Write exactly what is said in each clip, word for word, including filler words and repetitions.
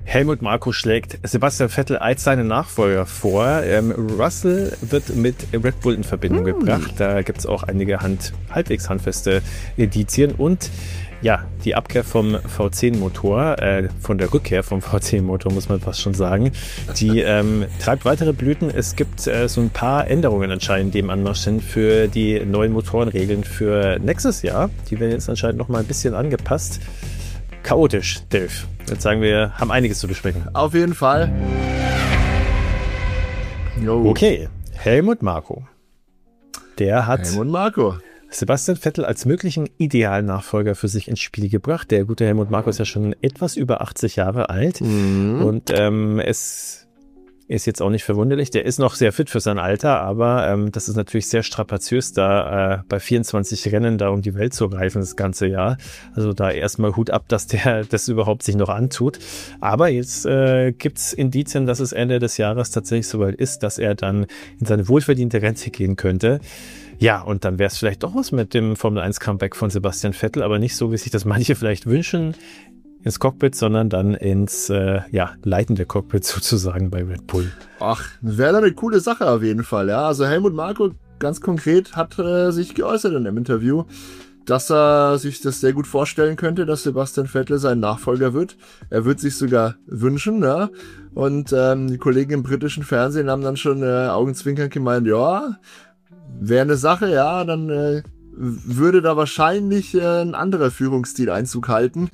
Helmut Marko schlägt Sebastian Vettel als seinen Nachfolger vor. Ähm, Russell wird mit Red Bull in Verbindung hm. gebracht. Da gibt es auch einige Hand, halbwegs handfeste Indizien. Und ja, die Abkehr vom V zehn Motor, äh, von der Rückkehr vom V zehn Motor, muss man fast schon sagen, die ähm, treibt weitere Blüten. Es gibt äh, so ein paar Änderungen anscheinend, die im Anmarsch sind für die neuen Motorenregeln für nächstes Jahr. Die werden jetzt anscheinend noch mal ein bisschen angepasst. Chaotisch, Dave. Jetzt sagen wir, haben einiges zu besprechen. Auf jeden Fall. Jo. Okay, Helmut Marko. Der hat Helmut Marko. Sebastian Vettel als möglichen idealen Nachfolger für sich ins Spiel gebracht. Der gute Helmut Marko ist ja schon etwas über achtzig Jahre alt. Mhm. Und ähm, es ist jetzt auch nicht verwunderlich. Der ist noch sehr fit für sein Alter, aber ähm, das ist natürlich sehr strapaziös, da äh, bei vierundzwanzig Rennen da um die Welt zu reifen das ganze Jahr. Also da erstmal Hut ab, dass der das überhaupt sich noch antut. Aber jetzt äh, gibt's Indizien, dass es Ende des Jahres tatsächlich soweit ist, dass er dann in seine wohlverdiente Rente gehen könnte. Ja, und dann wäre es vielleicht doch was mit dem Formel eins Comeback von Sebastian Vettel, aber nicht so, wie sich das manche vielleicht wünschen, ins Cockpit, sondern dann ins äh, ja, leitende Cockpit sozusagen bei Red Bull. Ach, wäre dann eine coole Sache auf jeden Fall. Ja, also Helmut Marko ganz konkret hat äh, sich geäußert in dem Interview, dass er sich das sehr gut vorstellen könnte, dass Sebastian Vettel sein Nachfolger wird. Er wird sich sogar wünschen, ja. Und ähm, die Kollegen im britischen Fernsehen haben dann schon äh, augenzwinkernd gemeint, ja, wäre eine Sache, ja, dann äh, würde da wahrscheinlich äh, ein anderer Führungsstil Einzug halten.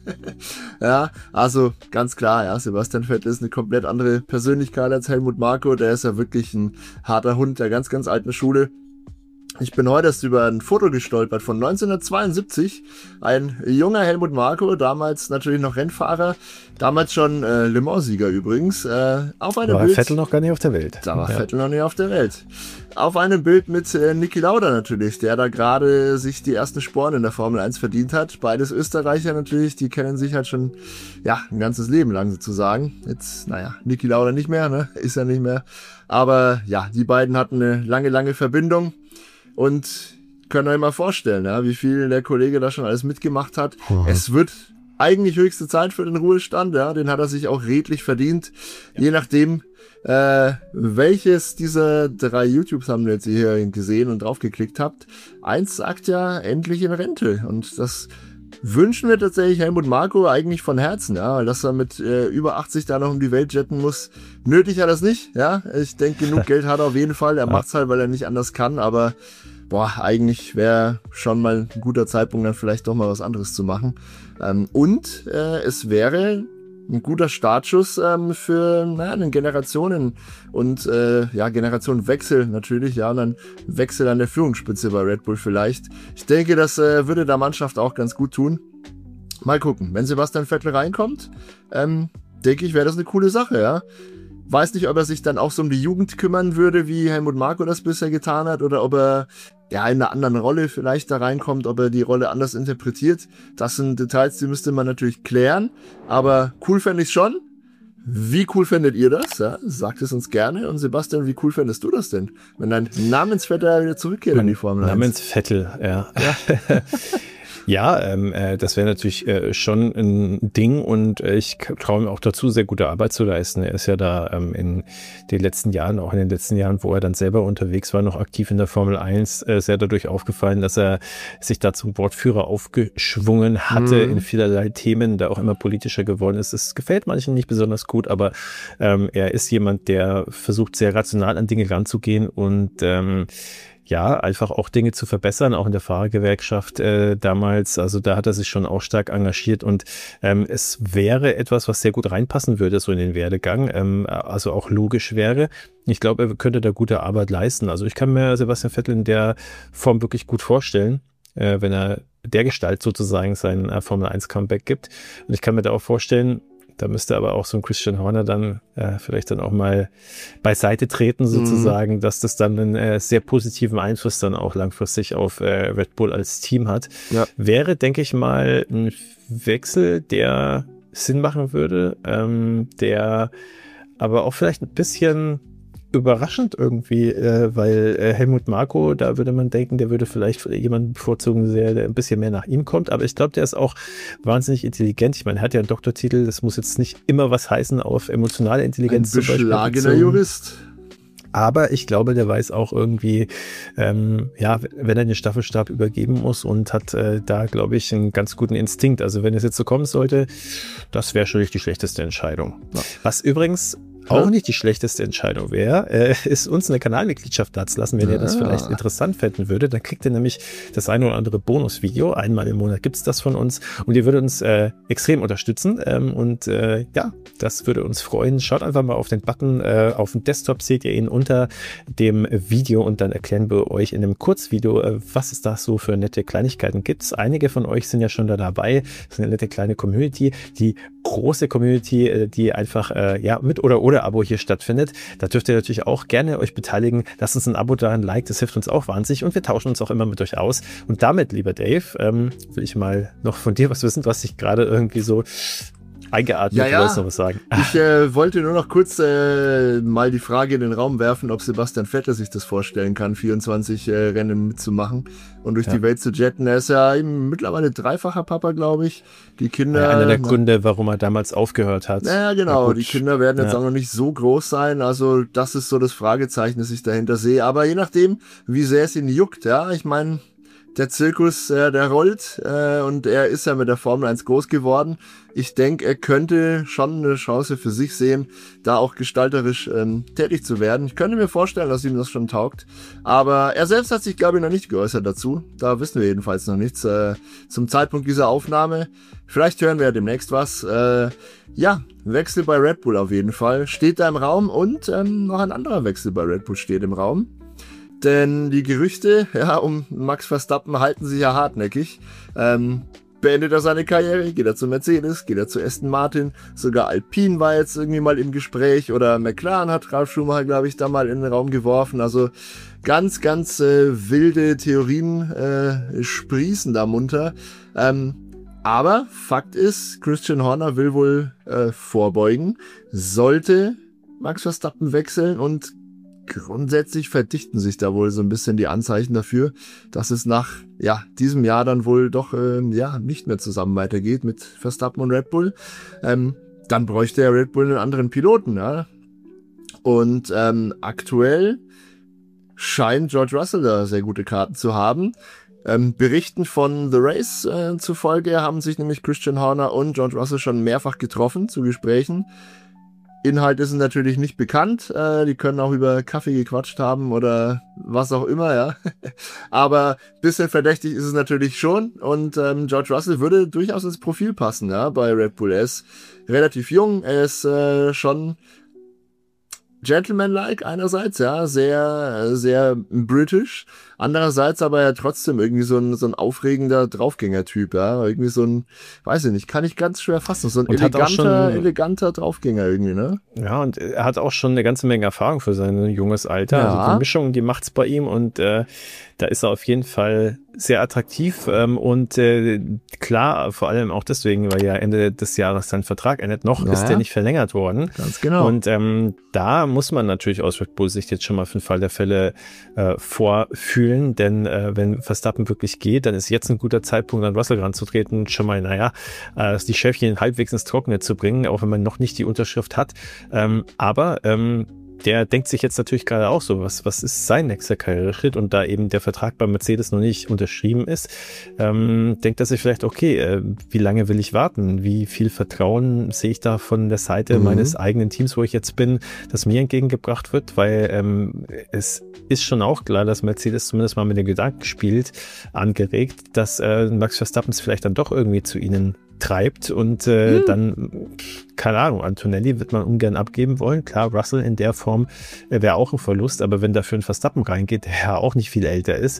Ja, also ganz klar, ja, Sebastian Vettel ist eine komplett andere Persönlichkeit als Helmut Marko. Der ist ja wirklich ein harter Hund der ganz, ganz alten Schule. Ich bin heute erst über ein Foto gestolpert von neunzehnhundertzweiundsiebzig. Ein junger Helmut Marko, damals natürlich noch Rennfahrer, damals schon äh, Le Mans-Sieger übrigens. Äh, auf einem war Bild, Vettel noch gar nicht auf der Welt. Da war ja. Vettel noch nicht auf der Welt. Auf einem Bild mit äh, Niki Lauda natürlich, der da gerade sich die ersten Sporen in der Formel eins verdient hat. Beides Österreicher natürlich, die kennen sich halt schon ja ein ganzes Leben lang sozusagen. Jetzt, naja, Niki Lauda nicht mehr, ne? Ist ja nicht mehr. Aber ja, die beiden hatten eine lange, lange Verbindung. Und könnt euch mal vorstellen, ja, wie viel der Kollege da schon alles mitgemacht hat. Mhm. Es wird eigentlich höchste Zeit für den Ruhestand, ja, den hat er sich auch redlich verdient. Ja. Je nachdem, äh, welches dieser drei YouTube-Thumbnails ihr hier gesehen und draufgeklickt habt. Eins sagt ja endlich in Rente. Und das wünschen wir tatsächlich Helmut Marko eigentlich von Herzen, ja, weil dass er mit äh, über achtzig da noch um die Welt jetten muss. Nötig hat er es nicht, ja. Ich denke, genug Geld hat er auf jeden Fall. Er macht's halt, weil er nicht anders kann, aber boah, eigentlich wäre schon mal ein guter Zeitpunkt, dann vielleicht doch mal was anderes zu machen. Ähm, und äh, es wäre ein guter Startschuss ähm, für na, einen Generationen- und äh, ja, Generationenwechsel natürlich, ja, und dann Wechsel an der Führungsspitze bei Red Bull vielleicht. Ich denke, das äh, würde der Mannschaft auch ganz gut tun. Mal gucken, wenn Sebastian Vettel reinkommt, ähm, denke ich, wäre das eine coole Sache, ja. Weiß nicht, ob er sich dann auch so um die Jugend kümmern würde, wie Helmut Marko das bisher getan hat, oder ob er ja in einer anderen Rolle vielleicht da reinkommt, ob er die Rolle anders interpretiert. Das sind Details, die müsste man natürlich klären, aber cool fände ich schon. Wie cool fändet ihr das? Ja, sagt es uns gerne. Und Sebastian, wie cool fändest du das denn, wenn dein Namensvetter wieder zurückkehrt in die Formel eins? Namensvettel, ja. ja. Ja, ähm, äh, das wäre natürlich äh, schon ein Ding und äh, ich traue ihm auch dazu, sehr gute Arbeit zu leisten. Er ist ja da ähm, in den letzten Jahren, auch in den letzten Jahren, wo er dann selber unterwegs war, noch aktiv in der Formel eins, äh, sehr dadurch aufgefallen, dass er sich da zum Wortführer aufgeschwungen hatte mhm. in vielerlei Themen, da auch immer politischer geworden ist. Es gefällt manchen nicht besonders gut, aber ähm, er ist jemand, der versucht, sehr rational an Dinge ranzugehen und ähm, ja, einfach auch Dinge zu verbessern, auch in der Fahrergewerkschaft äh, damals. Also da hat er sich schon auch stark engagiert und ähm, es wäre etwas, was sehr gut reinpassen würde, so in den Werdegang, ähm, also auch logisch wäre. Ich glaube, er könnte da gute Arbeit leisten. Also ich kann mir Sebastian Vettel in der Form wirklich gut vorstellen, äh, wenn er der Gestalt sozusagen sein äh, Formel eins Comeback gibt. Und ich kann mir da auch vorstellen, da müsste aber auch so ein Christian Horner dann äh, vielleicht dann auch mal beiseite treten sozusagen, mhm. dass das dann einen äh, sehr positiven Einfluss dann auch langfristig auf äh, Red Bull als Team hat. Ja. Wäre, denke ich mal, ein Wechsel, der Sinn machen würde, ähm, der aber auch vielleicht ein bisschen überraschend irgendwie, äh, weil äh, Helmut Marko, da würde man denken, der würde vielleicht jemanden bevorzugen, der, der ein bisschen mehr nach ihm kommt, aber ich glaube, der ist auch wahnsinnig intelligent. Ich meine, er hat ja einen Doktortitel, das muss jetzt nicht immer was heißen auf emotionale Intelligenz. Ein beschlagener Jurist. Aber ich glaube, der weiß auch irgendwie, ähm, ja, wenn er den Staffelstab übergeben muss und hat äh, da, glaube ich, einen ganz guten Instinkt. Also wenn es jetzt so kommen sollte, das wäre schon nicht die schlechteste Entscheidung. Ja. Was übrigens auch nicht die schlechteste Entscheidung wäre, äh, ist uns eine Kanalmitgliedschaft da zu lassen, wenn ja. ihr das vielleicht interessant finden würde. Dann kriegt ihr nämlich das eine oder andere Bonusvideo. Einmal im Monat gibt's das von uns und ihr würdet uns äh, extrem unterstützen. Ähm, und äh, ja, das würde uns freuen. Schaut einfach mal auf den Button. Äh, auf dem Desktop seht ihr ihn unter dem Video und dann erklären wir euch in einem Kurzvideo, äh, was es da so für nette Kleinigkeiten gibt. Einige von euch sind ja schon da dabei. Das ist eine nette kleine Community. Die große Community, die einfach äh, ja mit oder oder Abo hier stattfindet. Da dürft ihr natürlich auch gerne euch beteiligen. Lasst uns ein Abo da, ein Like, das hilft uns auch wahnsinnig und wir tauschen uns auch immer mit euch aus. Und damit, lieber Dave, ähm, will ich mal noch von dir was wissen, was dich gerade irgendwie so eingeatmet, ja, ja. Du wolltest noch was sagen. Ich äh, wollte nur noch kurz äh, mal die Frage in den Raum werfen, ob Sebastian Vettel sich das vorstellen kann, vierundzwanzig äh, Rennen mitzumachen und durch ja. die Welt zu jetten. Er ist ja eben mittlerweile dreifacher Papa, glaube ich. Die Kinder. Ja, einer der na, Gründe, warum er damals aufgehört hat. Ja, genau. Die Kinder werden jetzt ja. auch noch nicht so groß sein. Also das ist so das Fragezeichen, das ich dahinter sehe. Aber je nachdem, wie sehr es ihn juckt, ja, ich meine, der Zirkus, äh, der rollt äh, und er ist ja mit der Formel eins groß geworden. Ich denke, er könnte schon eine Chance für sich sehen, da auch gestalterisch ähm, tätig zu werden. Ich könnte mir vorstellen, dass ihm das schon taugt. Aber er selbst hat sich, glaube ich, noch nicht geäußert dazu. Da wissen wir jedenfalls noch nichts. Äh, zum Zeitpunkt dieser Aufnahme. Vielleicht hören wir ja demnächst was. Äh, ja, Wechsel bei Red Bull auf jeden Fall. Steht da im Raum und ähm, noch ein anderer Wechsel bei Red Bull steht im Raum. Denn die Gerüchte ja, um Max Verstappen halten sich ja hartnäckig. Ähm, beendet er seine Karriere, geht er zu Mercedes, geht er zu Aston Martin, sogar Alpine war jetzt irgendwie mal im Gespräch oder McLaren hat Ralf Schumacher, glaube ich, da mal in den Raum geworfen. Also ganz, ganz äh, wilde Theorien äh, sprießen da munter. Ähm, aber Fakt ist, Christian Horner will wohl äh, vorbeugen, sollte Max Verstappen wechseln und grundsätzlich verdichten sich da wohl so ein bisschen die Anzeichen dafür, dass es nach ja diesem Jahr dann wohl doch äh, ja nicht mehr zusammen weitergeht mit Verstappen und Red Bull. Ähm, dann bräuchte ja Red Bull einen anderen Piloten, ja. Und ähm, aktuell scheint George Russell da sehr gute Karten zu haben. Ähm, Berichten von The Race äh, zufolge haben sich nämlich Christian Horner und George Russell schon mehrfach getroffen zu Gesprächen. Inhalte sind natürlich nicht bekannt, äh, die können auch über Kaffee gequatscht haben oder was auch immer, ja. Aber bisschen verdächtig ist es natürlich schon und ähm, George Russell würde durchaus ins Profil passen, ja, bei Red Bull. Er ist relativ jung, er ist äh, schon gentleman-like einerseits, ja, sehr, sehr british, andererseits aber ja trotzdem irgendwie so ein, so ein aufregender Draufgänger-Typ, ja, irgendwie so ein, weiß ich nicht, kann ich ganz schwer fassen, so ein und eleganter, schon, eleganter Draufgänger irgendwie, ne? Ja, und er hat auch schon eine ganze Menge Erfahrung für sein junges Alter, ja. Also die Mischung, die macht's bei ihm und äh, da ist er auf jeden Fall sehr attraktiv ähm, und äh, klar, vor allem auch deswegen, weil ja Ende des Jahres sein Vertrag endet, noch ja. ist der nicht verlängert worden. Ganz genau. Und ähm, da muss man natürlich aus Red Bull Sicht jetzt schon mal für den Fall der Fälle äh, vorfühlen, denn äh, wenn Verstappen wirklich geht, dann ist jetzt ein guter Zeitpunkt, an Russell ranzutreten, schon mal, naja, äh, die Schäfchen halbwegs ins Trockene zu bringen, auch wenn man noch nicht die Unterschrift hat. Ähm, aber ähm, der denkt sich jetzt natürlich gerade auch so, was, was ist sein nächster Karriereschritt und da eben der Vertrag bei Mercedes noch nicht unterschrieben ist, ähm, denkt er sich vielleicht, okay, äh, wie lange will ich warten? Wie viel Vertrauen sehe ich da von der Seite mhm. meines eigenen Teams, wo ich jetzt bin, das mir entgegengebracht wird? Weil ähm, es ist schon auch klar, dass Mercedes zumindest mal mit den Gedanken spielt, angeregt, dass äh, Max Verstappen es vielleicht dann doch irgendwie zu ihnen treibt und äh, hm. dann, keine Ahnung, Antonelli wird man ungern abgeben wollen. Klar, Russell in der Form äh, wäre auch ein Verlust, aber wenn dafür ein Verstappen reingeht, der ja auch nicht viel älter ist,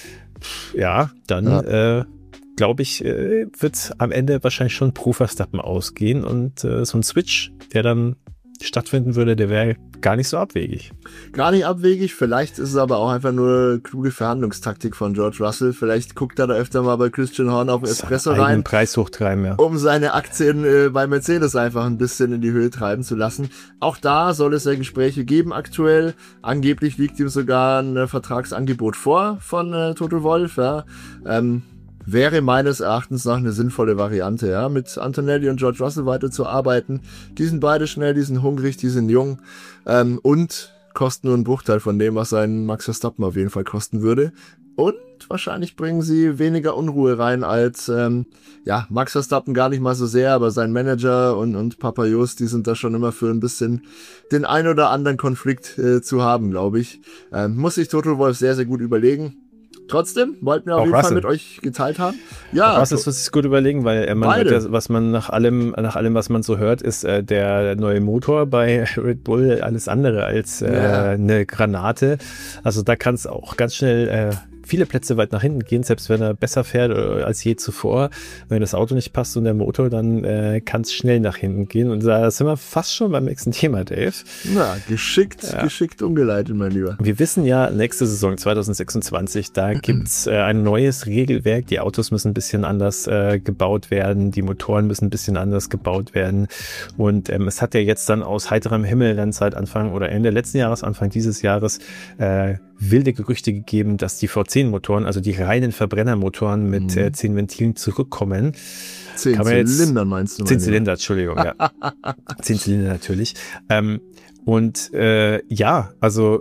ja, dann ja. äh, glaube ich, äh, wird am Ende wahrscheinlich schon pro Verstappen ausgehen und äh, so ein Switch, der dann stattfinden würde, der wäre gar nicht so abwegig. Gar nicht abwegig, vielleicht ist es aber auch einfach nur kluge Verhandlungstaktik von George Russell. Vielleicht guckt er da öfter mal bei Christian Horner auf Espresso rein, Preis hochtreiben, ja. um seine Aktien äh, bei Mercedes einfach ein bisschen in die Höhe treiben zu lassen. Auch da soll es ja Gespräche geben aktuell. Angeblich liegt ihm sogar ein äh, Vertragsangebot vor von äh, Toto Wolff. Ja. Ähm, wäre meines Erachtens nach eine sinnvolle Variante, ja, mit Antonelli und George Russell weiterzuarbeiten. Die sind beide schnell, die sind hungrig, die sind jung ähm, und kosten nur einen Bruchteil von dem, was ein Max Verstappen auf jeden Fall kosten würde. Und wahrscheinlich bringen sie weniger Unruhe rein als, ähm, ja, Max Verstappen gar nicht mal so sehr, aber sein Manager und, und Papa Jost, die sind da schon immer für ein bisschen den ein oder anderen Konflikt äh, zu haben, glaube ich. Ähm, muss sich Toto Wolff sehr, sehr gut überlegen. Trotzdem wollten wir auf auch jeden Russell. Fall mit euch geteilt haben. Ja, was ist, muss ich gut überlegen, weil äh, man hört ja, was man nach allem, nach allem, was man so hört, ist äh, der neue Motor bei Red Bull alles andere als äh, Ja. eine Granate. Also da kann es auch ganz schnell äh, viele Plätze weit nach hinten gehen, selbst wenn er besser fährt äh, als je zuvor. Wenn das Auto nicht passt und der Motor, dann äh, kann es schnell nach hinten gehen. Und da sind wir fast schon beim nächsten Thema, Dave. Na, geschickt, Ja. geschickt umgeleitet, mein Lieber. Wir wissen ja, nächste Saison zwanzig sechsundzwanzig, da gibt's äh, ein neues Regelwerk. Die Autos müssen ein bisschen anders äh, gebaut werden, die Motoren müssen ein bisschen anders gebaut werden. Und ähm, es hat ja jetzt dann aus heiterem Himmel dann seit Anfang oder Ende letzten Jahres, Anfang dieses Jahres, äh, wilde Gerüchte gegeben, dass die V zehn Motoren, also die reinen Verbrennermotoren mit Mhm. äh, zehn Ventilen zurückkommen. Zehn Kann man jetzt- Zylinder meinst du? mein Zehn Lieber? Zylinder, Entschuldigung, ja. Zehn Zylinder natürlich. Ähm, und äh, ja, also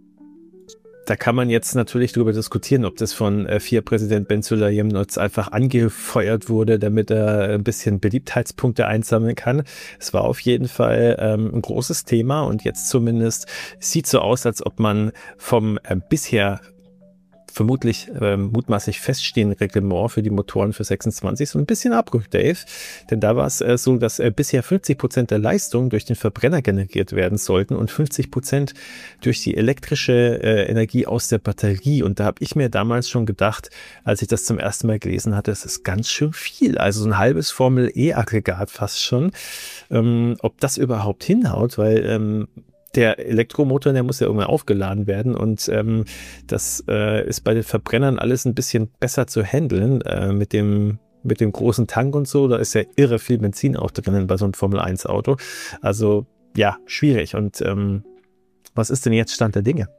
da kann man jetzt natürlich darüber diskutieren, ob das von äh, F I A-Präsident Ben Sulayem jetzt einfach angefeuert wurde, damit er ein bisschen Beliebtheitspunkte einsammeln kann. Es war auf jeden Fall ähm, ein großes Thema und jetzt zumindest sieht so aus, als ob man vom äh, bisher vermutlich ähm, mutmaßlich feststehenden Reglement für die Motoren für sechsundzwanzig so ein bisschen abrückt, Dave. Denn da war es äh, so, dass äh, bisher fünfzig Prozent der Leistung durch den Verbrenner generiert werden sollten und fünfzig Prozent durch die elektrische äh, Energie aus der Batterie. Und da habe ich mir damals schon gedacht, als ich das zum ersten Mal gelesen hatte, es ist ganz schön viel. Also so ein halbes Formel-E-Aggregat fast schon. Ähm, ob das überhaupt hinhaut, weil ähm, der Elektromotor, der muss ja irgendwann aufgeladen werden und ähm, das äh, ist bei den Verbrennern alles ein bisschen besser zu handeln äh, mit dem mit dem großen Tank und so. Da ist ja irre viel Benzin auch drinnen bei so einem Formel eins Auto. Also ja, schwierig. Und ähm, was ist denn jetzt Stand der Dinge?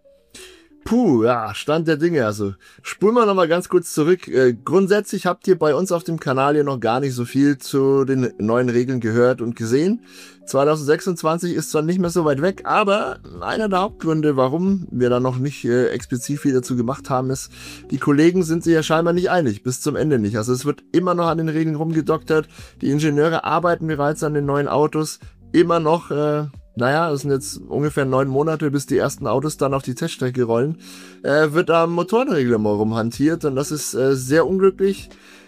Puh, ja, Stand der Dinge. Also spulen wir nochmal ganz kurz zurück. Äh, grundsätzlich habt ihr bei uns auf dem Kanal hier noch gar nicht so viel zu den neuen Regeln gehört und gesehen. zwanzig sechsundzwanzig ist zwar nicht mehr so weit weg, aber einer der Hauptgründe, warum wir da noch nicht äh, explizit viel dazu gemacht haben, ist, die Kollegen sind sich ja scheinbar nicht einig, bis zum Ende nicht. Also es wird immer noch an den Regeln rumgedoktert. Die Ingenieure arbeiten bereits an den neuen Autos. Immer noch, äh, naja, es sind jetzt ungefähr neun Monate, bis die ersten Autos dann auf die Teststrecke rollen, äh, wird am Motorenreglement rumhantiert und das ist äh, sehr unglücklich.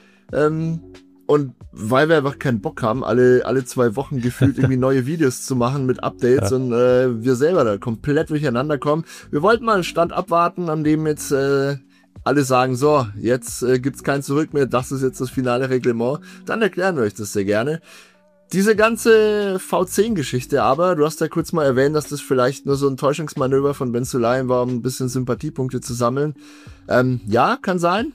Ähm, und weil wir einfach keinen Bock haben, alle alle zwei Wochen gefühlt irgendwie neue Videos zu machen mit Updates Ja. und äh, wir selber da komplett durcheinander kommen. Wir wollten mal einen Stand abwarten, an dem jetzt äh, alle sagen, so, jetzt äh, gibt's kein Zurück mehr, das ist jetzt das finale Reglement. Dann erklären wir euch das sehr gerne. Diese ganze V zehn Geschichte aber, du hast ja kurz mal erwähnt, dass das vielleicht nur so ein Täuschungsmanöver von Ben Sulayem war, um ein bisschen Sympathiepunkte zu sammeln. Ähm, ja, kann sein.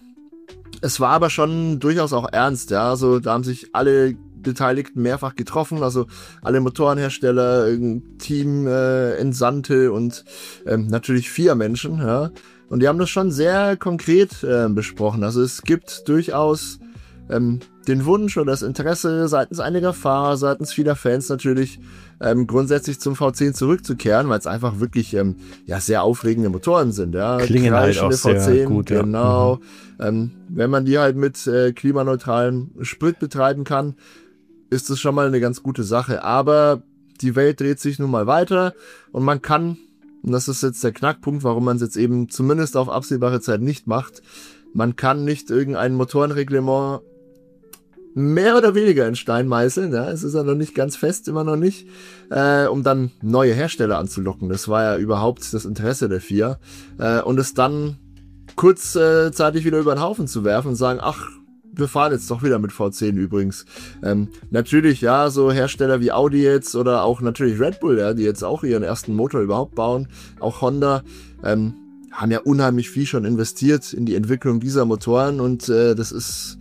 Es war aber schon durchaus auch ernst, ja. Also da haben sich alle Beteiligten mehrfach getroffen, also alle Motorenhersteller, ein Team äh, Entsandte und ähm, natürlich F I A-Menschen, ja. Und die haben das schon sehr konkret äh, besprochen. Also es gibt durchaus ähm, den Wunsch oder das Interesse seitens einiger Fahrer, seitens vieler Fans natürlich, ähm, grundsätzlich zum V zehn zurückzukehren, weil es einfach wirklich ähm, ja sehr aufregende Motoren sind. Ja. Klingen halt auch Kreischende sehr gut, ja. genau. Mhm. Ähm, wenn man die halt mit äh, klimaneutralem Sprit betreiben kann, ist das schon mal eine ganz gute Sache. Aber die Welt dreht sich nun mal weiter und man kann, und das ist jetzt der Knackpunkt, warum man es jetzt eben zumindest auf absehbare Zeit nicht macht, man kann nicht irgendein Motorenreglement mehr oder weniger in Stein meißeln, ja, es ist ja noch nicht ganz fest, immer noch nicht, äh, um dann neue Hersteller anzulocken. Das war ja überhaupt das Interesse der F I A. Äh, und es dann kurzzeitig wieder über den Haufen zu werfen und sagen, ach, wir fahren jetzt doch wieder mit V zehn übrigens. Ähm, natürlich, ja, so Hersteller wie Audi jetzt oder auch natürlich Red Bull, ja, die jetzt auch ihren ersten Motor überhaupt bauen, auch Honda, ähm, haben ja unheimlich viel schon investiert in die Entwicklung dieser Motoren und äh, das ist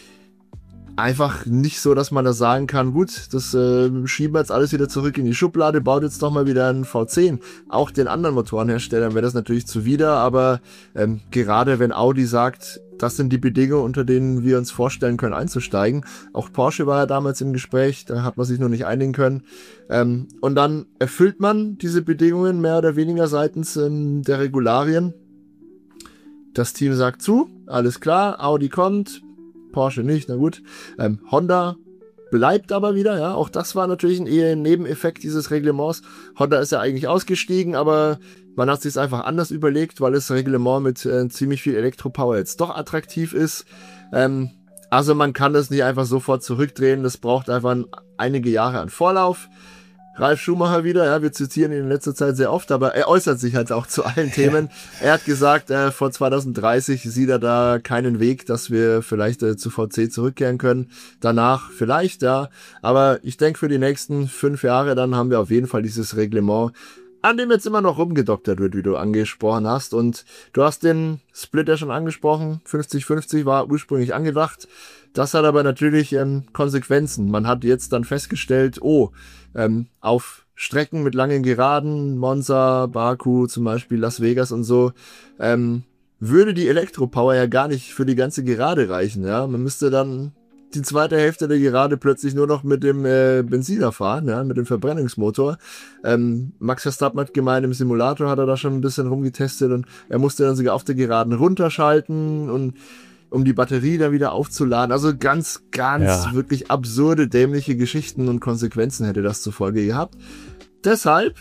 einfach nicht so, dass man da sagen kann, gut, das äh, schieben wir jetzt alles wieder zurück in die Schublade, baut jetzt doch mal wieder ein V zehn. Auch den anderen Motorenherstellern wäre das natürlich zuwider, aber ähm, gerade wenn Audi sagt, das sind die Bedingungen, unter denen wir uns vorstellen können, einzusteigen. Auch Porsche war ja damals im Gespräch, da hat man sich noch nicht einigen können. Ähm, und dann erfüllt man diese Bedingungen mehr oder weniger seitens ähm, der Regularien. Das Team sagt zu, alles klar, Audi kommt, Porsche nicht, na gut. Ähm, Honda bleibt aber wieder, ja, auch das war natürlich ein eher Nebeneffekt dieses Reglements. Honda ist ja eigentlich ausgestiegen, aber man hat sich es einfach anders überlegt, weil das Reglement mit äh, ziemlich viel Elektropower jetzt doch attraktiv ist. Ähm, also man kann das nicht einfach sofort zurückdrehen, das braucht einfach ein, einige Jahre an Vorlauf. Ralf Schumacher wieder, ja, wir zitieren ihn in letzter Zeit sehr oft, aber er äußert sich halt auch zu allen Themen. Er hat gesagt, äh, vor zwanzig dreißig sieht er da keinen Weg, dass wir vielleicht äh, zu V C zurückkehren können. Danach vielleicht, ja, aber ich denke für die nächsten fünf Jahre, dann haben wir auf jeden Fall dieses Reglement, an dem jetzt immer noch rumgedoktert wird, wie du angesprochen hast. Und du hast den Split ja schon angesprochen, fünfzig fünfzig war ursprünglich angedacht. Das hat aber natürlich ähm, Konsequenzen. Man hat jetzt dann festgestellt, oh, ähm, auf Strecken mit langen Geraden, Monza, Baku zum Beispiel, Las Vegas und so, ähm, würde die Elektropower ja gar nicht für die ganze Gerade reichen. Ja, man müsste dann die zweite Hälfte der Gerade plötzlich nur noch mit dem äh, Benziner fahren, ja, mit dem Verbrennungsmotor. Ähm, Max Verstappen hat gemeint, im Simulator hat er da schon ein bisschen rumgetestet und er musste dann sogar auf der Geraden runterschalten und um die Batterie da wieder aufzuladen. Also ganz, ganz ja. wirklich absurde, dämliche Geschichten und Konsequenzen hätte das zur Folge gehabt. Deshalb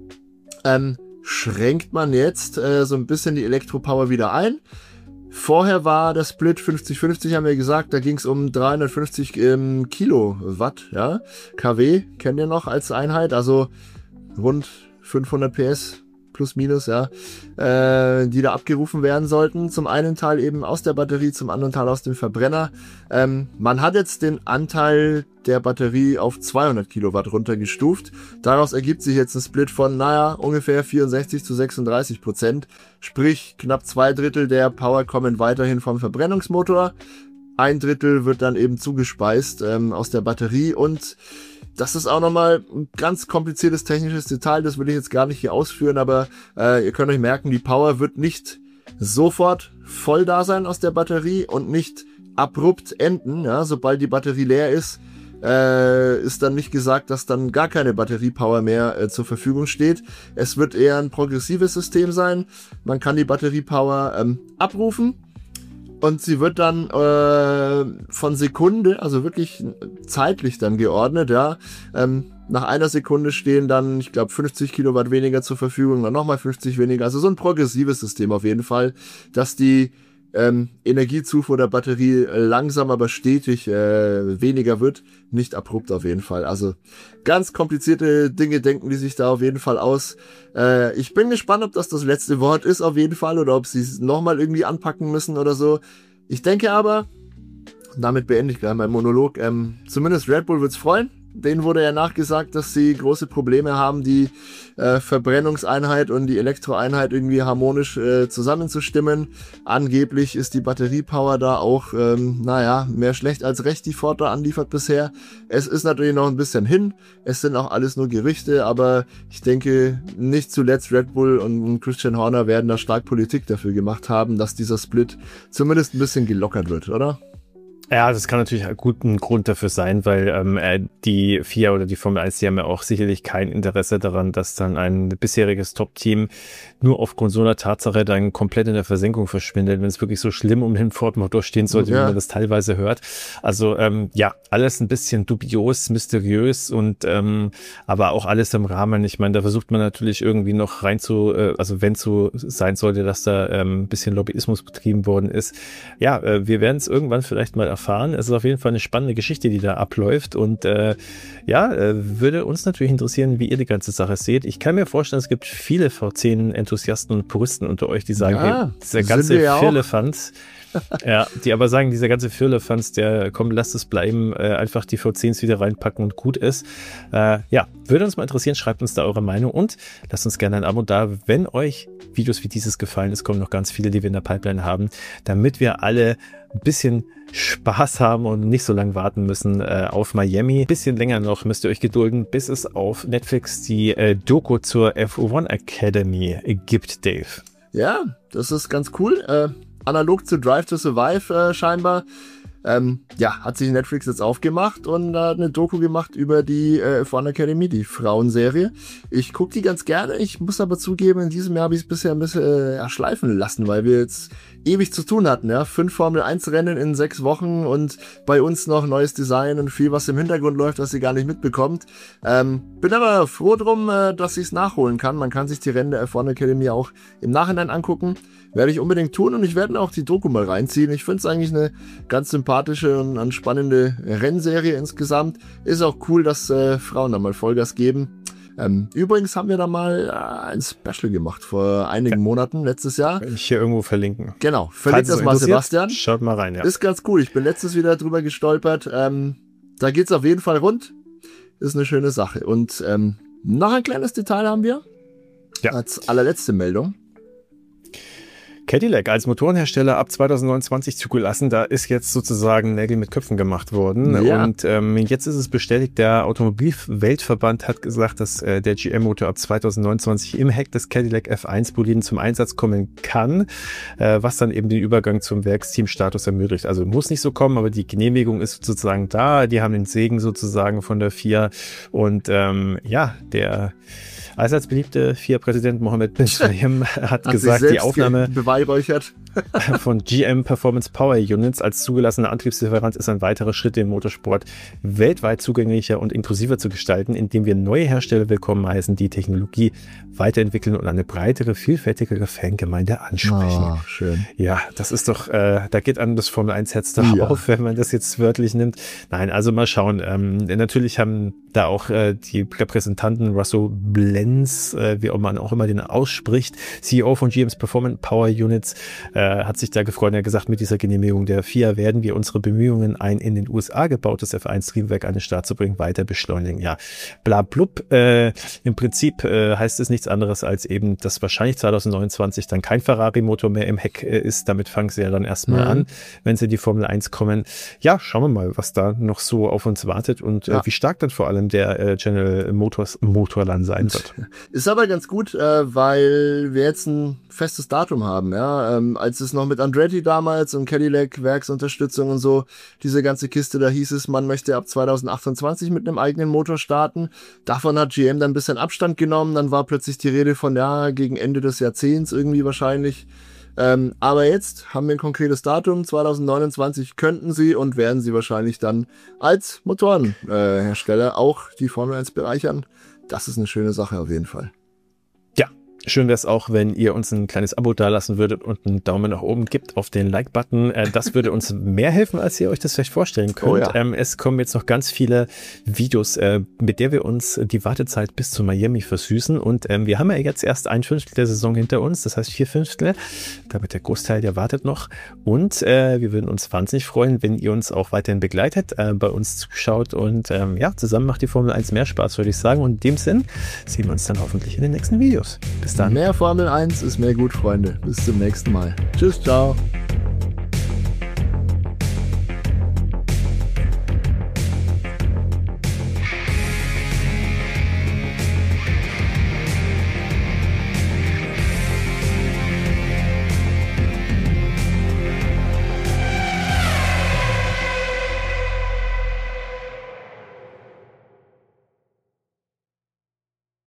ähm, schränkt man jetzt äh, so ein bisschen die Elektropower wieder ein. Vorher war der Split fünfzig fünfzig, haben wir gesagt, da ging es um dreihundertfünfzig ähm, Kilowatt, ja, kW, kennt ihr noch als Einheit, also rund fünfhundert P S plus minus, ja, äh, die da abgerufen werden sollten. Zum einen Teil eben aus der Batterie, zum anderen Teil aus dem Verbrenner. Ähm, man hat jetzt den Anteil der Batterie auf zweihundert Kilowatt runtergestuft. Daraus ergibt sich jetzt ein Split von, naja, ungefähr vierundsechzig zu sechsunddreißig Prozent. Sprich, knapp zwei Drittel der Power kommen weiterhin vom Verbrennungsmotor. Ein Drittel wird dann eben zugespeist ähm, aus der Batterie und das ist auch nochmal ein ganz kompliziertes technisches Detail, das will ich jetzt gar nicht hier ausführen, aber äh, ihr könnt euch merken, die Power wird nicht sofort voll da sein aus der Batterie und nicht abrupt enden. Ja? Sobald die Batterie leer ist, äh, ist dann nicht gesagt, dass dann gar keine Batteriepower mehr äh, zur Verfügung steht. Es wird eher ein progressives System sein. Man kann die Batteriepower ähm, abrufen. Und sie wird dann äh, von Sekunde, also wirklich zeitlich dann geordnet, ja. Ähm, nach einer Sekunde stehen dann, ich glaube, fünfzig Kilowatt weniger zur Verfügung, dann nochmal fünfzig weniger. Also so ein progressives System auf jeden Fall, dass die ähm, Energiezufuhr der Batterie langsam, aber stetig äh, weniger wird. Nicht abrupt auf jeden Fall. Also ganz komplizierte Dinge denken die sich da auf jeden Fall aus. Äh, ich bin gespannt, ob das das letzte Wort ist auf jeden Fall oder ob sie es nochmal irgendwie anpacken müssen oder so. Ich denke aber, und damit beende ich gleich meinen Monolog, ähm, zumindest Red Bull wird's freuen. Denen wurde ja nachgesagt, dass sie große Probleme haben, die äh, Verbrennungseinheit und die Elektroeinheit irgendwie harmonisch äh, zusammenzustimmen. Angeblich ist die Batteriepower da auch, ähm, naja, mehr schlecht als recht, die Ford da anliefert bisher. Es ist natürlich noch ein bisschen hin. Es sind auch alles nur Gerüchte, aber ich denke, nicht zuletzt Red Bull und Christian Horner werden da stark Politik dafür gemacht haben, dass dieser Split zumindest ein bisschen gelockert wird, oder? Ja, das kann natürlich ein guter Grund dafür sein, weil ähm, die F I A oder die Formel eins, die haben ja auch sicherlich kein Interesse daran, dass dann ein bisheriges Top-Team nur aufgrund so einer Tatsache dann komplett in der Versenkung verschwindet, wenn es wirklich so schlimm um den Ford-Motor stehen sollte, ja, wie man das teilweise hört. Also ähm, ja, alles ein bisschen dubios, mysteriös und ähm, aber auch alles im Rahmen. Ich meine, da versucht man natürlich irgendwie noch rein zu, äh, also wenn es so sein sollte, dass da ähm, ein bisschen Lobbyismus betrieben worden ist. Ja, äh, wir werden es irgendwann vielleicht mal erfahren. Es ist auf jeden Fall eine spannende Geschichte, die da abläuft und äh, ja, äh, würde uns natürlich interessieren, wie ihr die ganze Sache seht. Ich kann mir vorstellen, es gibt viele V zehn Enthusiasten und Puristen unter euch, die sagen, ja, hey, dieser ganze Firlefanz, Ja, die aber sagen, dieser ganze Firlefanz, der, komm, lasst es bleiben, äh, einfach die V zehns wieder reinpacken und gut ist. Äh, ja, würde uns mal interessieren, schreibt uns da eure Meinung und lasst uns gerne ein Abo da, wenn euch Videos wie dieses gefallen. Es kommen noch ganz viele, die wir in der Pipeline haben, damit wir alle ein bisschen Spaß haben und nicht so lange warten müssen äh, auf Miami. Ein bisschen länger noch müsst ihr euch gedulden, bis es auf Netflix die äh, Doku zur F eins Academy gibt, Dave. Ja, das ist ganz cool. Äh, analog zu Drive to Survive äh, scheinbar. Ähm, ja, hat sich Netflix jetzt aufgemacht und äh, eine Doku gemacht über die äh, F eins Academy, die Frauenserie. Ich gucke die ganz gerne. Ich muss aber zugeben, in diesem Jahr habe ich es bisher ein bisschen äh, ja, schleifen lassen, weil wir jetzt ewig zu tun hatten. Ja, fünf Formel eins Rennen in sechs Wochen und bei uns noch neues Design und viel, was im Hintergrund läuft, was ihr gar nicht mitbekommt. Ähm, bin aber froh drum, äh, dass ich es nachholen kann. Man kann sich die Rennen der F eins Academy auch im Nachhinein angucken. Werde ich unbedingt tun und ich werde mir auch die Doku mal reinziehen. Ich finde es eigentlich eine ganz sympathische und eine spannende Rennserie insgesamt. Ist auch cool, dass äh, Frauen da mal Vollgas geben. Ähm, übrigens haben wir da mal äh, ein Special gemacht vor einigen ja. Monaten, letztes Jahr. Kann ich hier irgendwo verlinken. Genau, verlinkt das mal, Sebastian. Schaut mal rein, ja. Ist ganz cool. Ich bin letztes wieder drüber gestolpert. Ähm, da geht's auf jeden Fall rund. Ist eine schöne Sache. Und ähm, noch ein kleines Detail haben wir. Ja. Als allerletzte Meldung. Cadillac als Motorenhersteller ab zwanzig neunundzwanzig zugelassen. Da ist jetzt sozusagen Nägel mit Köpfen gemacht worden. Ja. Und ähm, jetzt ist es bestätigt, der Automobilweltverband hat gesagt, dass äh, der G M-Motor ab zwanzig neunundzwanzig im Heck des Cadillac F eins Boliden zum Einsatz kommen kann, äh, was dann eben den Übergang zum Werksteamstatus ermöglicht. Also muss nicht so kommen, aber die Genehmigung ist sozusagen da. Die haben den Segen sozusagen von der F I A. Und ähm, ja, der allseits beliebte F I A-Präsident Mohammed bin Sulayem hat, hat gesagt, die Aufnahme beweihräuchert. von G M Performance Power Units als zugelassene Antriebsdifferenz ist ein weiterer Schritt, den Motorsport weltweit zugänglicher und inklusiver zu gestalten, indem wir neue Hersteller willkommen heißen, die Technologie weiterentwickeln und eine breitere, vielfältigere Fangemeinde ansprechen. Oh, schön. Ja, das ist doch, äh, da geht an das Formel eins Herz doch ja. auf, wenn man das jetzt wörtlich nimmt. Nein, also mal schauen. Ähm, natürlich haben da auch äh, die Repräsentanten Russell Blens, äh, wie man auch immer den ausspricht, C E O von G M's Performance Power Units, äh, hat sich da gefreut. Er hat gesagt, mit dieser Genehmigung der F I A werden wir unsere Bemühungen, ein in den U S A gebautes F eins Triebwerk an den Start zu bringen, weiter beschleunigen. Ja, bla blub. Äh, Im Prinzip äh, heißt es nichts anderes als eben, dass wahrscheinlich zwanzig neunundzwanzig dann kein Ferrari-Motor mehr im Heck äh, ist. Damit fangen sie ja dann erstmal mhm. an, wenn sie in die Formel eins kommen. Ja, schauen wir mal, was da noch so auf uns wartet und äh, ja. wie stark dann vor allem der äh, General Motors Motorland sein wird. Ist aber ganz gut, äh, weil wir jetzt ein festes Datum haben. Ja, ähm, als es noch mit Andretti damals und Cadillac Werksunterstützung und so, diese ganze Kiste, da hieß es, man möchte ab zwanzig achtundzwanzig mit einem eigenen Motor starten. Davon hat G M dann ein bisschen Abstand genommen. Dann war plötzlich die Rede von, ja, gegen Ende des Jahrzehnts irgendwie wahrscheinlich. Ähm, aber jetzt haben wir ein konkretes Datum. zwanzig neunundzwanzig könnten sie und werden sie wahrscheinlich dann als Motorenhersteller äh, auch die Formel eins bereichern. Das ist eine schöne Sache auf jeden Fall. Schön wäre es auch, wenn ihr uns ein kleines Abo dalassen würdet und einen Daumen nach oben gibt auf den Like-Button. Äh, das würde uns mehr helfen, als ihr euch das vielleicht vorstellen könnt. Oh ja. ähm, es kommen jetzt noch ganz viele Videos, äh, mit der wir uns die Wartezeit bis zu Miami versüßen. Und ähm, wir haben ja jetzt erst ein Fünftel der Saison hinter uns, das heißt vier Fünftel. Damit der Großteil, der wartet noch. Und äh, wir würden uns wahnsinnig freuen, wenn ihr uns auch weiterhin begleitet, äh, bei uns zuschaut. Und ähm, ja, zusammen macht die Formel eins mehr Spaß, würde ich sagen. Und in dem Sinn sehen wir uns dann hoffentlich in den nächsten Videos. Bis dann. Mehr Formel eins ist mehr gut, Freunde. Bis zum nächsten Mal. Tschüss, ciao.